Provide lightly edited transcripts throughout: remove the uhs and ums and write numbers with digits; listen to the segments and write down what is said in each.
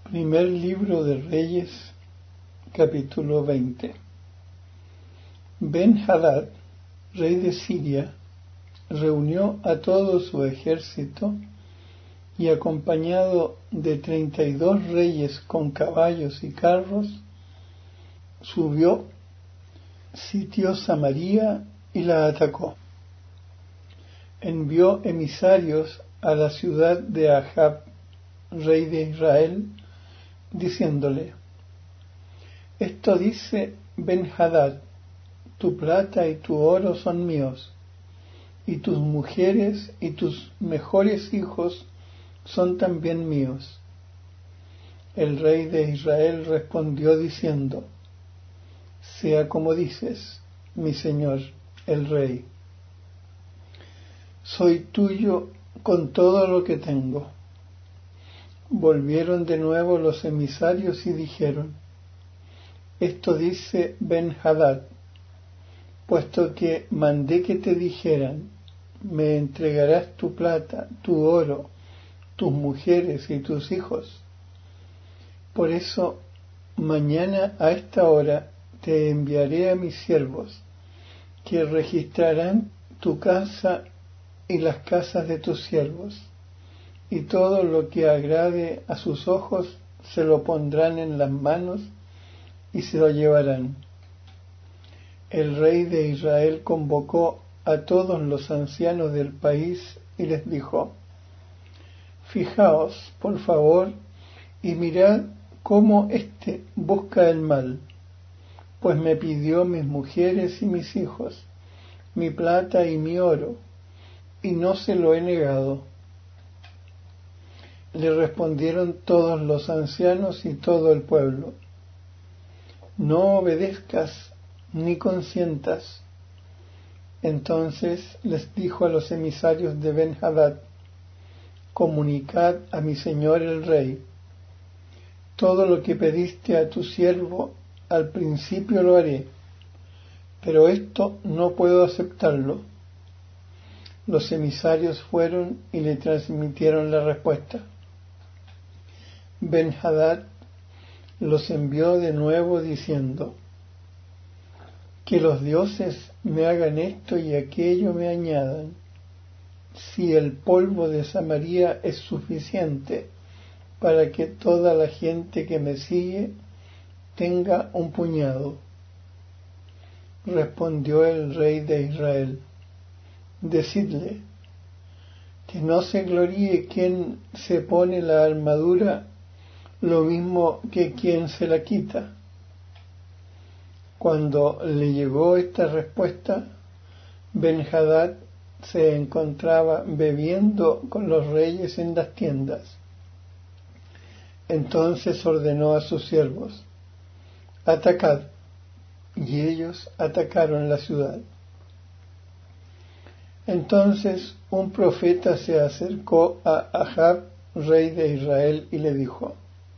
Primer libro de Reyes, capítulo 20. Ben-Hadad, rey de Siria, reunió a todo su ejército y, acompañado de 32 reyes con caballos y carros, subió, sitió Samaria y la atacó. Envió emisarios a la ciudad de Ahab, rey de Israel, diciéndole: Esto dice Ben-Hadad: tu plata y tu oro son míos, y tus mujeres y tus mejores hijos son también míos. El rey de Israel respondió diciendo: Sea como dices, mi señor, el rey. Soy tuyo con todo lo que tengo. Volvieron de nuevo los emisarios y dijeron: Esto dice Ben-Hadad: puesto que mandé que te dijeran, me entregarás tu plata, tu oro, tus mujeres y tus hijos. Por eso, mañana a esta hora te enviaré a mis siervos, que registrarán tu casa y las casas de tus siervos, y todo lo que agrade a sus ojos se lo pondrán en las manos y se lo llevarán. El rey de Israel convocó a todos los ancianos del país y les dijo: Fijaos, por favor, y mirad cómo éste busca el mal, pues me pidió mis mujeres y mis hijos, mi plata y mi oro, y no se lo he negado. Le respondieron todos los ancianos y todo el pueblo: No obedezcas ni consientas. Entonces les dijo a los emisarios de Ben-Hadad: Comunicad a mi señor el rey: todo lo que pediste a tu siervo al principio lo haré, pero esto no puedo aceptarlo. Los emisarios fueron y le transmitieron la respuesta. Ben-Hadad los envió de nuevo diciendo: Que los dioses me hagan esto y aquello me añadan, si el polvo de Samaria es suficiente para que toda la gente que me sigue tenga un puñado. Respondió el rey de Israel: Decidle que no se gloríe quien se pone la armadura lo mismo que quien se la quita. Cuando le llegó esta respuesta, Ben-Hadad se encontraba bebiendo con los reyes en las tiendas. Entonces ordenó a sus siervos: Atacad, y ellos atacaron la ciudad. Entonces un profeta se acercó a Ahab, rey de Israel, y le dijo: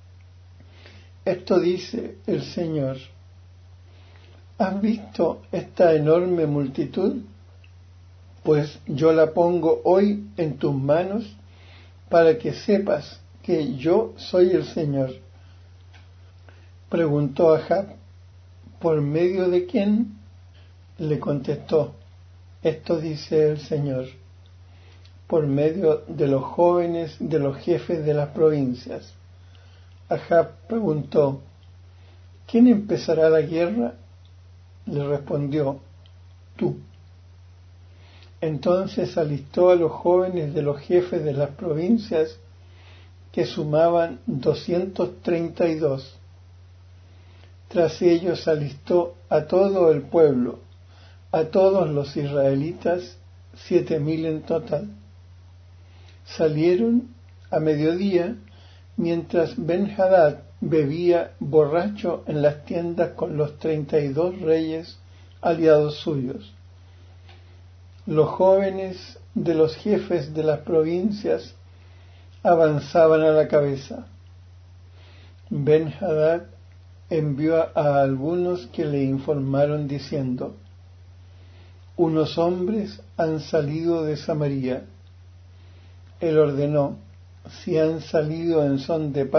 Esto dice el Señor: ¿has visto esta enorme multitud? Pues yo la pongo hoy en tus manos para que sepas que yo soy el Señor. Preguntó Ahab: ¿por medio de quién? Le contestó: Esto dice el Señor: por medio de los jóvenes de los jefes de las provincias. Ahab preguntó: ¿quién empezará la guerra? Le respondió: tú. Entonces alistó a los jóvenes de los jefes de las provincias, que sumaban 232. Tras ellos alistó a todo el pueblo, a todos los israelitas, 7,000 en total. Salieron a mediodía, mientras Ben-Hadad bebía borracho en las tiendas con los 32 reyes aliados suyos. Los jóvenes de los jefes de las provincias avanzaban a la cabeza. Ben-Hadad envió a algunos que le informaron diciendo: unos hombres han salido de Samaria. Él ordenó: si han salido en son de paz,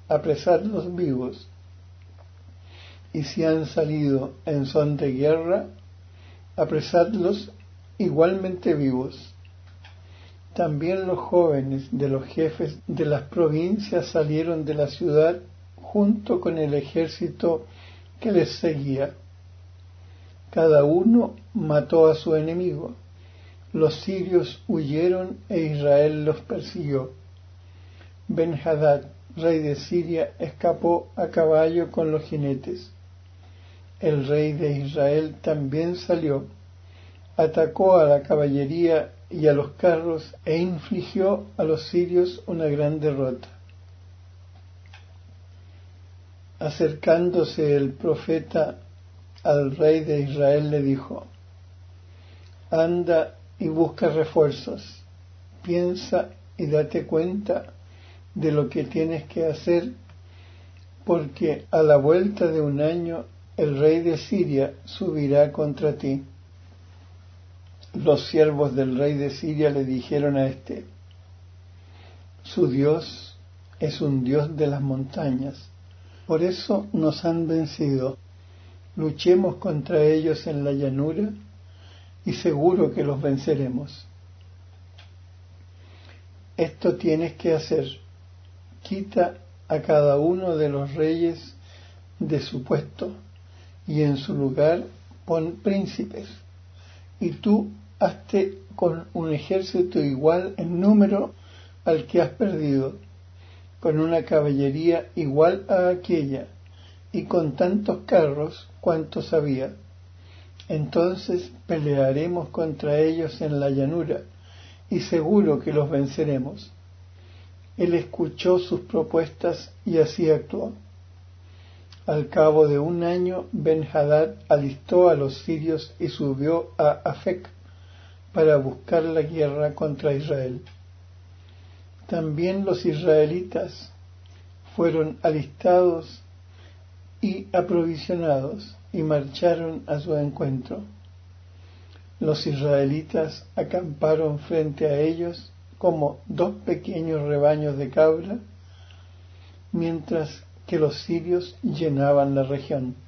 apresadlos vivos, y si han salido en son de guerra, apresadlos igualmente vivos. También los jóvenes de los jefes de las provincias salieron de la ciudad junto con el ejército que les seguía. Cada uno mató a su enemigo. Los sirios huyeron e Israel los persiguió. Ben-Hadad, rey de Siria, escapó a caballo con los jinetes. El rey de Israel también salió, atacó a la caballería y a los carros e infligió a los sirios una gran derrota. Acercándose el profeta al rey de Israel le dijo: Anda y busca refuerzos, piensa y date cuenta de lo que tienes que hacer, porque a la vuelta de un año el rey de Siria subirá contra ti. Los siervos del rey de Siria le dijeron a éste: Su Dios es un Dios de las montañas, por eso nos han vencido. Luchemos contra ellos en la llanura y seguro que los venceremos. Esto tienes que hacer: quita a cada uno de los reyes de su puesto y en su lugar pon príncipes, y tú hazte con un ejército igual en número al que has perdido, con una caballería igual a aquella, y con tantos carros cuantos había. Entonces pelearemos contra ellos en la llanura, y seguro que los venceremos. Él escuchó sus propuestas y así actuó. Al cabo de un año, Ben-Hadad alistó a los sirios y subió a Afec para buscar la guerra contra Israel. También los israelitas fueron alistados y aprovisionados y marcharon a su encuentro. Los israelitas acamparon frente a ellos como dos pequeños rebaños de cabra, mientras que los sirios llenaban la región.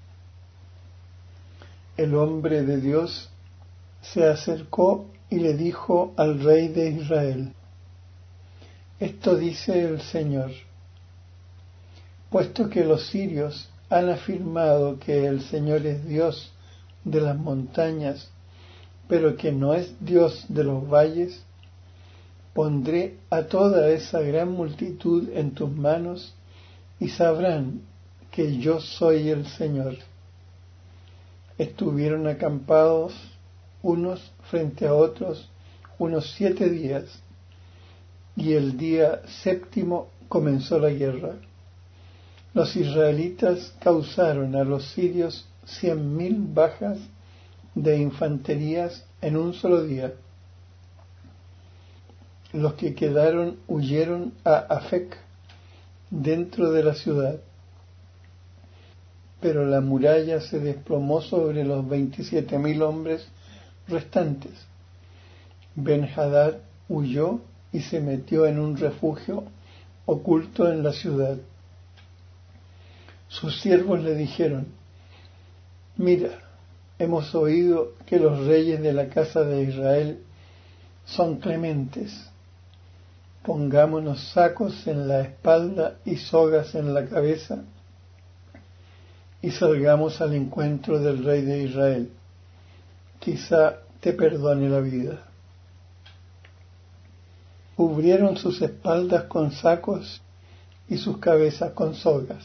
El hombre de Dios se acercó y le dijo al rey de Israel: Esto dice el Señor: puesto que los sirios han afirmado que el Señor es Dios de las montañas, pero que no es Dios de los valles, pondré a toda esa gran multitud en tus manos y sabrán que yo soy el Señor. Estuvieron acampados unos frente a otros unos 7 días, y el día 7º comenzó la guerra. Los israelitas causaron a los sirios 100.000 bajas de infanterías en un solo día. Los que quedaron huyeron a Afec, dentro de la ciudad, pero la muralla se desplomó sobre los 27.000 hombres restantes. Ben-Hadad huyó y se metió en un refugio oculto en la ciudad. Sus siervos le dijeron: Mira, hemos oído que los reyes de la casa de Israel son clementes. Pongámonos sacos en la espalda y sogas en la cabeza y salgamos al encuentro del rey de Israel. Quizá te perdone la vida. Cubrieron sus espaldas con sacos y sus cabezas con sogas,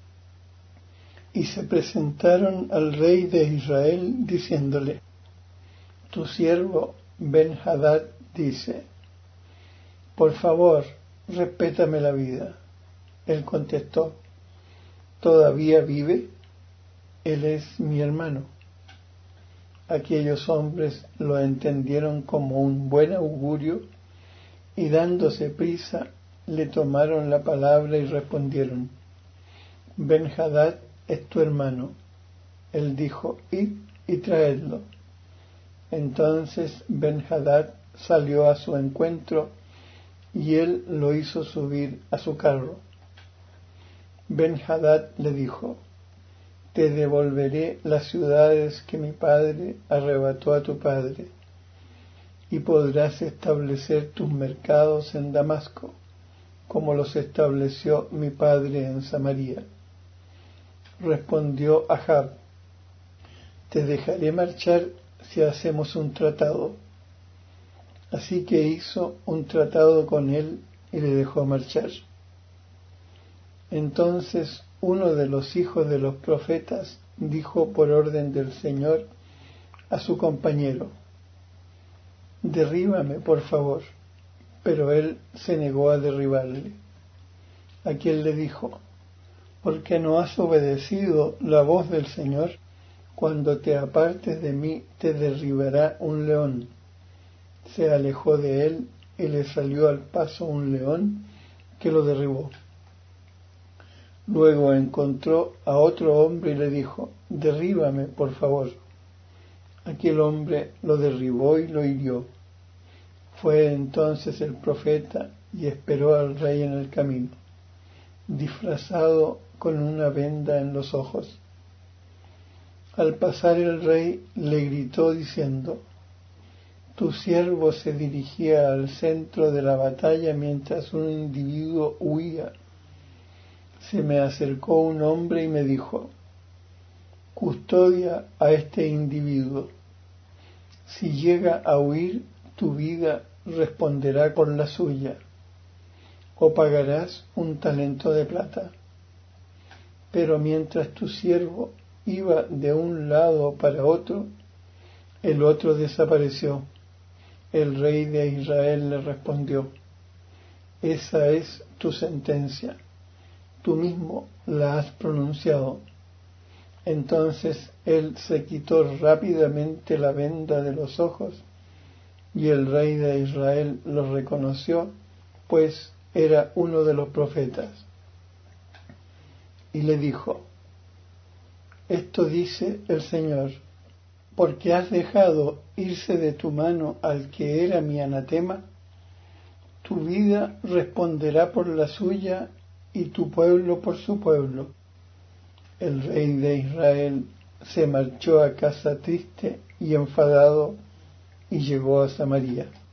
y se presentaron al rey de Israel diciéndole: Tu siervo Ben-Hadad dice: Por favor, respétame la vida. Él contestó: ¿Todavía vive? Él es mi hermano. Aquellos hombres lo entendieron como un buen augurio y dándose prisa le tomaron la palabra y respondieron: Ben-Hadad es tu hermano. Él dijo: Id y traedlo. Entonces Ben-Hadad salió a su encuentro y él lo hizo subir a su carro. Ben-Hadad le dijo: te devolveré las ciudades que mi padre arrebató a tu padre, y podrás establecer tus mercados en Damasco, como los estableció mi padre en Samaria. Respondió Ahab: te dejaré marchar si hacemos un tratado. Así que hizo un tratado con él y le dejó marchar. Entonces uno de los hijos de los profetas dijo por orden del Señor a su compañero: derríbame, por favor. Pero él se negó a derribarle. A quien le dijo: ¿por qué no has obedecido la voz del Señor? Cuando te apartes de mí te derribará un león. Se alejó de él y le salió al paso un león que lo derribó. Luego encontró a otro hombre y le dijo: derríbame, por favor. Aquel hombre lo derribó y lo hirió. Fue entonces el profeta y esperó al rey en el camino, disfrazado con una venda en los ojos. Al pasar el rey le gritó diciendo: tu siervo se dirigía al centro de la batalla mientras un individuo huía. Se me acercó un hombre y me dijo: custodia a este individuo. Si llega a huir, tu vida responderá con la suya, o pagarás un talento de plata. Pero mientras tu siervo iba de un lado para otro, el otro desapareció. El rey de Israel le respondió: esa es tu sentencia, tú mismo la has pronunciado. Entonces él se quitó rápidamente la venda de los ojos, y el rey de Israel lo reconoció, pues era uno de los profetas. Y le dijo: esto dice el Señor: porque has dejado irse de tu mano al que era mi anatema, tu vida responderá por la suya y tu pueblo por su pueblo. El rey de Israel se marchó a casa triste y enfadado y llegó a Samaria.